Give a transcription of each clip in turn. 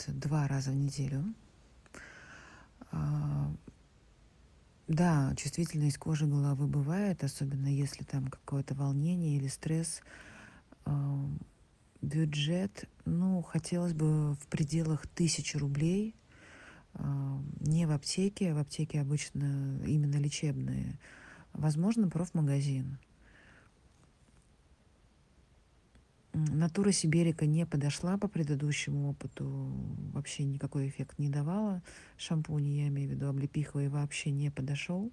2 раза в неделю. А, Да, чувствительность кожи головы бывает, особенно если там какое-то волнение или стресс. А, Бюджет, ну, хотелось бы в пределах 1000 рублей. Не в аптеке, в аптеке обычно именно лечебные. Возможно, профмагазин. Натура Сиберика не подошла по предыдущему опыту, вообще никакой эффект не давала. Шампунь, я имею в виду облепиховый, вообще не подошел.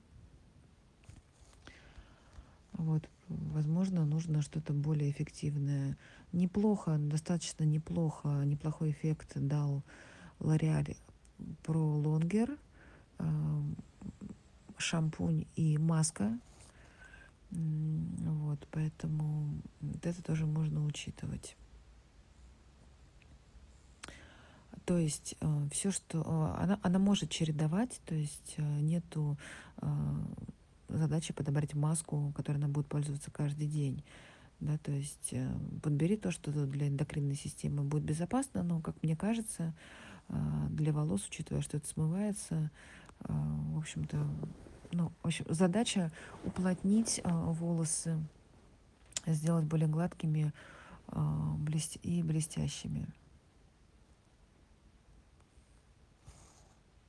Вот, возможно, нужно что-то более эффективное. Неплохо, достаточно неплохой эффект дал L'Oréal Pro Longer, а, шампунь и маска. Вот, поэтому вот это тоже можно учитывать. То есть все, что она может чередовать, то есть нету задачи подобрать маску, которой она будет пользоваться каждый день. Да, то есть подбери то, что для эндокринной системы будет безопасно, но, как мне кажется, для волос, учитывая, что это смывается, в общем-то, ну, в общем, задача уплотнить волосы, сделать более гладкими и блестящими.